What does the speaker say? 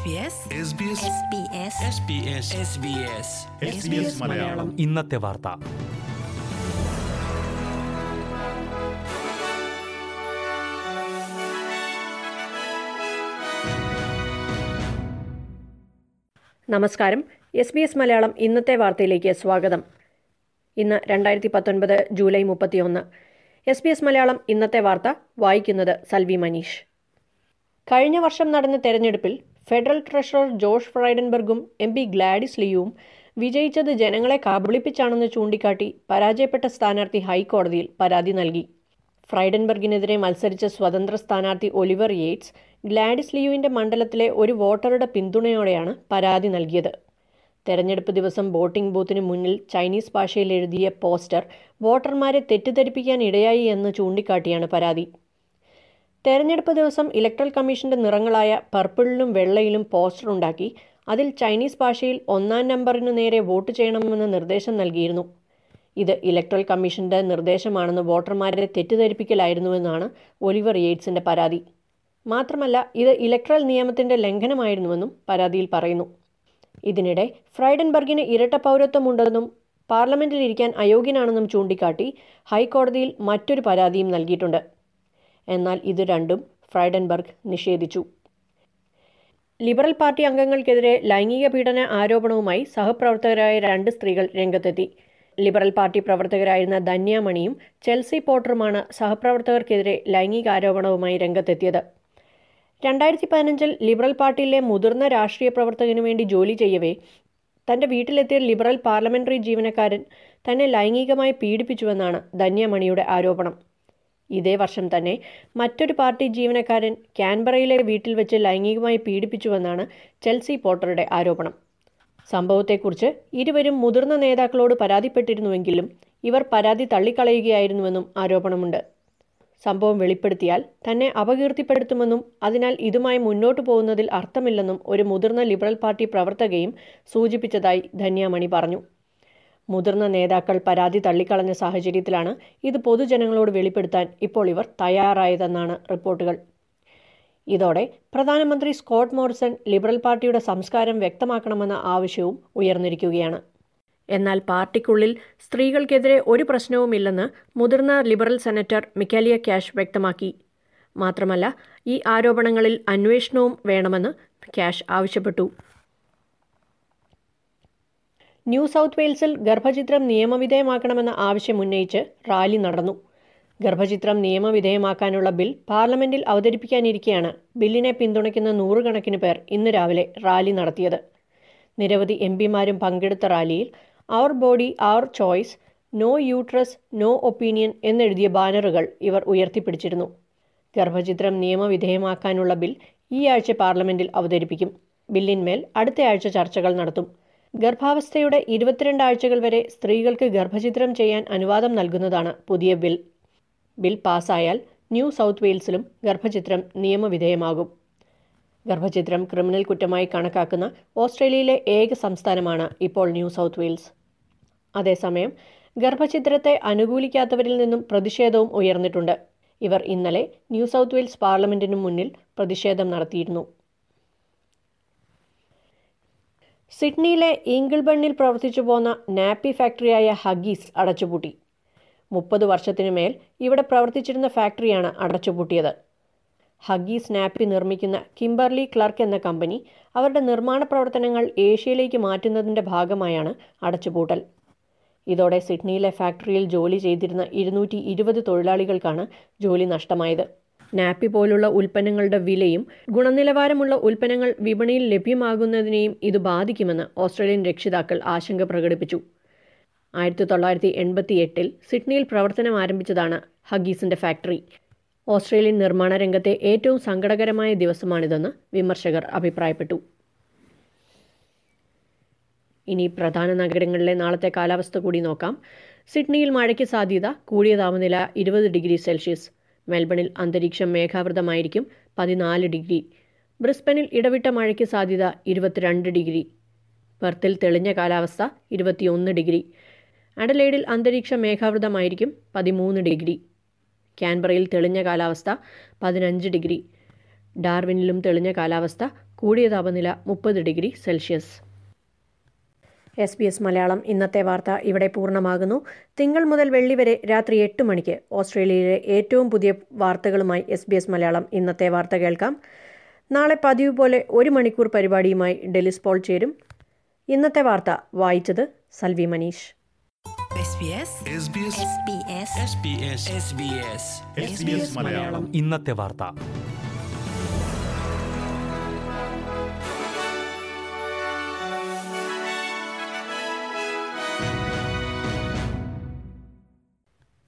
മലയാളം ഇന്നത്തെ വാർത്ത. നമസ്കാരം. SBS മലയാളം ഇന്നത്തെ വാർത്തയിലേക്ക് സ്വാഗതം. ഇന്ന് 2019 ജൂലൈ 31. SBS മലയാളം ഇന്നത്തെ വാർത്ത വായിക്കുന്നത് സൽവി മനീഷ്. കഴിഞ്ഞ വർഷം നടന്ന തെരഞ്ഞെടുപ്പിൽ ഫെഡറൽ ട്രഷറർ ജോഷ് ഫ്രൈഡൻബർഗും MP ഗ്ലാഡിസ് ലിയുവും വിജയിച്ചത് ജനങ്ങളെ കബളിപ്പിച്ചാണെന്ന് ചൂണ്ടിക്കാട്ടി പരാജയപ്പെട്ട സ്ഥാനാർത്ഥി ഹൈക്കോടതിയിൽ പരാതി നൽകി. ഫ്രൈഡൻബർഗിനെതിരെ മത്സരിച്ച സ്വതന്ത്ര സ്ഥാനാർത്ഥി ഒലിവർ യേറ്റ്സ് ഗ്ലാഡിസ് ലിയുവിന്റെ മണ്ഡലത്തിലെ ഒരു വോട്ടറുടെ പിന്തുണയോടെയാണ് പരാതി നൽകിയത്. തെരഞ്ഞെടുപ്പ് ദിവസം വോട്ടിംഗ് ബൂത്തിന് മുന്നിൽ ചൈനീസ് ഭാഷയിൽ എഴുതിയ പോസ്റ്റർ വോട്ടർമാരെ തെറ്റിദ്ധരിപ്പിക്കാൻ ഇടയായി എന്ന് ചൂണ്ടിക്കാട്ടിയാണ് പരാതി. തെരഞ്ഞെടുപ്പ് ദിവസം ഇലക്ട്രൽ കമ്മീഷന്റെ നിറങ്ങളായ പർപ്പിളിലും വെള്ളയിലും പോസ്റ്റർ ഉണ്ടാക്കി അതിൽ ചൈനീസ് ഭാഷയിൽ 1-ാം നമ്പറിനു നേരെ വോട്ട് ചെയ്യണമെന്ന് നിർദ്ദേശം നൽകിയിരുന്നു. ഇത് ഇലക്ട്രൽ കമ്മീഷന്റെ നിർദ്ദേശമാണെന്ന് വോട്ടർമാരെ തെറ്റിദ്ധരിപ്പിക്കലായിരുന്നുവെന്നാണ് ഒലിവർ യേറ്റ്സിന്റെ പരാതി. മാത്രമല്ല, ഇത് ഇലക്ട്രൽ നിയമത്തിന്റെ ലംഘനമായിരുന്നുവെന്നും പരാതിയിൽ പറയുന്നു. ഇതിനിടെ ഫ്രൈഡൻബർഗിന് ഇരട്ട പൗരത്വമുണ്ടെന്നും പാർലമെന്റിൽ ഇരിക്കാൻ അയോഗ്യനാണെന്നും ചൂണ്ടിക്കാട്ടി ഹൈക്കോടതിയിൽ മറ്റൊരു പരാതിയും നൽകിയിട്ടുണ്ട്. എന്നാൽ ഇത് രണ്ടും ഫ്രൈഡൻബർഗ് നിഷേധിച്ചു. ലിബറൽ പാർട്ടി അംഗങ്ങൾക്കെതിരെ ലൈംഗിക പീഡന ആരോപണവുമായി സഹപ്രവർത്തകരായ 2 സ്ത്രീകൾ രംഗത്തെത്തി. ലിബറൽ പാർട്ടി പ്രവർത്തകരായിരുന്ന ധന്യ മണിയും ചെൽസി പോട്ടറുമാണ് സഹപ്രവർത്തകർക്കെതിരെ ലൈംഗികാരോപണവുമായി രംഗത്തെത്തിയത്. 2015 ലിബറൽ പാർട്ടിയിലെ മുതിർന്ന രാഷ്ട്രീയ പ്രവർത്തകനു വേണ്ടി ജോലി ചെയ്യവേ തന്റെ വീട്ടിലെത്തിയ ലിബറൽ പാർലമെന്ററി ജീവനക്കാരൻ തന്നെ ലൈംഗികമായി പീഡിപ്പിച്ചുവെന്നാണ് ധന്യ മണിയുടെ ആരോപണം. ഇതേ വർഷം തന്നെ മറ്റൊരു പാർട്ടി ജീവനക്കാരൻ കാൻബറയിലെ വീട്ടിൽ വെച്ച് ലൈംഗികമായി പീഡിപ്പിച്ചുവെന്നാണ് ചെൽസി പോട്ടറുടെ ആരോപണം. സംഭവത്തെക്കുറിച്ച് ഇരുവരും മുതിർന്ന നേതാക്കളോട് പരാതിപ്പെട്ടിരുന്നുവെങ്കിലും ഇവർ പരാതി തള്ളിക്കളയുകയായിരുന്നുവെന്നും ആരോപണമുണ്ട്. സംഭവം വെളിപ്പെടുത്തിയാൽ തന്നെ അപകീർത്തിപ്പെടുത്തുമെന്നും അതിനാൽ ഇതുമായി മുന്നോട്ടു പോകുന്നതിൽ അർത്ഥമില്ലെന്നും ഒരു മുതിർന്ന ലിബറൽ പാർട്ടി പ്രവർത്തകയും സൂചിപ്പിച്ചതായി ധന്യാമണി പറഞ്ഞു. മുതിർന്ന നേതാക്കൾ പരാതി തള്ളിക്കളഞ്ഞ സാഹചര്യത്തിലാണ് ഇത് പൊതുജനങ്ങളോട് വെളിപ്പെടുത്താൻ ഇപ്പോൾ ഇവർ തയ്യാറായതെന്നാണ് റിപ്പോർട്ടുകൾ. ഇതോടെ പ്രധാനമന്ത്രി സ്കോട്ട് മോറിസൺ ലിബറൽ പാർട്ടിയുടെ സംസ്കാരം വ്യക്തമാക്കണമെന്ന ആവശ്യവും ഉയർന്നിരിക്കുകയാണ്. എന്നാൽ പാർട്ടിക്കുള്ളിൽ സ്ത്രീകൾക്കെതിരെ ഒരു പ്രശ്നവുമില്ലെന്ന് മുതിർന്ന ലിബറൽ സെനറ്റർ മിക്കാലിയ ക്യാഷ് വ്യക്തമാക്കി. മാത്രമല്ല, ഈ ആരോപണങ്ങളിൽ അന്വേഷണവും വേണമെന്ന് ക്യാഷ് ആവശ്യപ്പെട്ടു. ന്യൂ സൗത്ത് വെയിൽസിൽ ഗർഭചിത്രം നിയമവിധേയമാക്കണമെന്ന ആവശ്യം ഉന്നയിച്ച് റാലി നടന്നു. ഗർഭചിത്രം നിയമവിധേയമാക്കാനുള്ള ബിൽ പാർലമെന്റിൽ അവതരിപ്പിക്കാനിരിക്കെയാണ് ബില്ലിനെ പിന്തുണയ്ക്കുന്ന 100 കണക്കിന് പേർ ഇന്ന് രാവിലെ റാലി നടത്തിയത്. നിരവധി MPമാരും പങ്കെടുത്ത റാലിയിൽ അവർ ബോഡി അവർ choice, no uterus no opinion എന്നെഴുതിയ ബാനറുകൾ ഇവർ ഉയർത്തിപ്പിടിച്ചിരുന്നു. ഗർഭചിത്രം നിയമവിധേയമാക്കാനുള്ള ബിൽ ഈ ആഴ്ച പാർലമെന്റിൽ അവതരിപ്പിക്കും. ബില്ലിന്മേൽ അടുത്ത ആഴ്ച ചർച്ചകൾ നടത്തും. ഗർഭാവസ്ഥയുടെ 22 ആഴ്ചകൾ വരെ സ്ത്രീകൾക്ക് ഗർഭചിത്രം ചെയ്യാൻ അനുവാദം നൽകുന്നതാണ് പുതിയ ബിൽ. ബിൽ പാസ്സായാൽ ന്യൂ സൗത്ത് വെയിൽസിലും ഗർഭചിത്രം നിയമവിധേയമാകും. ഗർഭചിത്രം ക്രിമിനൽ കുറ്റമായി കണക്കാക്കുന്ന ഓസ്ട്രേലിയയിലെ ഏക സംസ്ഥാനമാണ് ഇപ്പോൾ ന്യൂ സൗത്ത് വെയിൽസ്. അതേസമയം ഗർഭചിത്രത്തെ അനുകൂലിക്കാത്തവരിൽ നിന്നും പ്രതിഷേധവും ഉയർന്നിട്ടുണ്ട്. ഇവർ ഇന്നലെ ന്യൂ സൗത്ത് വെയിൽസ് പാർലമെന്റിനു മുന്നിൽ പ്രതിഷേധം നടത്തിയിരുന്നു. സിഡ്നിയിലെ ഈങ്കിൾബണിൽ പ്രവർത്തിച്ചു പോന്ന നാപ്പി ഫാക്ടറിയായ ഹഗ്ഗീസ് അടച്ചുപൂട്ടി. 30 വർഷത്തിനു മേൽ ഇവിടെ പ്രവർത്തിച്ചിരുന്ന ഫാക്ടറിയാണ് അടച്ചുപൂട്ടിയത്. ഹഗ്ഗീസ് നാപ്പി നിർമ്മിക്കുന്ന കിംബർലി ക്ലർക്ക് എന്ന കമ്പനി അവരുടെ നിർമ്മാണ പ്രവർത്തനങ്ങൾ ഏഷ്യയിലേക്ക് മാറ്റുന്നതിൻ്റെ ഭാഗമായാണ് അടച്ചുപൂട്ടൽ. ഇതോടെ സിഡ്നിയിലെ ഫാക്ടറിയിൽ ജോലി ചെയ്തിരുന്ന 220 തൊഴിലാളികൾക്കാണ് ജോലി നഷ്ടമായത്. നാപ്പി പോലുള്ള ഉൽപ്പന്നങ്ങളുടെ വിലയും ഗുണനിലവാരമുള്ള ഉൽപ്പന്നങ്ങൾ വിപണിയിൽ ലഭ്യമാകുന്നതിനെയും ഇത് ബാധിക്കുമെന്ന് ഓസ്ട്രേലിയൻ രക്ഷിതാക്കൾ ആശങ്ക പ്രകടിപ്പിച്ചു. 1988 സിഡ്നിയിൽ പ്രവർത്തനം ആരംഭിച്ചതാണ് ഹഗ്ഗീസിന്റെ ഫാക്ടറി. ഓസ്ട്രേലിയൻ നിർമ്മാണ രംഗത്തെ ഏറ്റവും സങ്കടകരമായ ദിവസമാണിതെന്ന് വിമർശകർ അഭിപ്രായപ്പെട്ടു. ഇനി പ്രധാന നഗരങ്ങളിലെ നാളത്തെ കാലാവസ്ഥ കൂടി നോക്കാം. സിഡ്നിയിൽ മഴയ്ക്ക് സാധ്യത, കൂടിയ താപനില 20 ഡിഗ്രി സെൽഷ്യസ്. മെൽബണിൽ അന്തരീക്ഷം മേഘാവൃതമായിരിക്കും, 14 ഡിഗ്രി. ബ്രിസ്ബനിൽ ഇടവിട്ട മഴയ്ക്ക് സാധ്യത, 22 ഡിഗ്രി. പെർത്തിൽ തെളിഞ്ഞ കാലാവസ്ഥ, 21 ഡിഗ്രി. അഡലേഡിൽ അന്തരീക്ഷം മേഘാവൃതമായിരിക്കും, 13 ഡിഗ്രി. ക്യാൻബറയിൽ തെളിഞ്ഞ കാലാവസ്ഥ, 15 ഡിഗ്രി. ഡാർവിനിലും തെളിഞ്ഞ കാലാവസ്ഥ, കൂടിയ താപനില 30 ഡിഗ്രി സെൽഷ്യസ്. SBS മലയാളം ഇന്നത്തെ വാർത്ത ഇവിടെ പൂർണ്ണമാകുന്നു. തിങ്കൾ മുതൽ വെള്ളി വരെ രാത്രി 8 മണിക്ക് ഓസ്ട്രേലിയയിലെ ഏറ്റവും പുതിയ വാർത്തകളുമായി SBS മലയാളം ഇന്നത്തെ വാർത്ത കേൾക്കാം. നാളെ പതിവ് പോലെ 1 മണിക്കൂർ പരിപാടിയുമായി ഡെലിസ് പോൾ ചേരും. ഇന്നത്തെ വാർത്ത വായിച്ചത് സൽവി മനീഷ്. ഇന്നത്തെ വാർത്ത.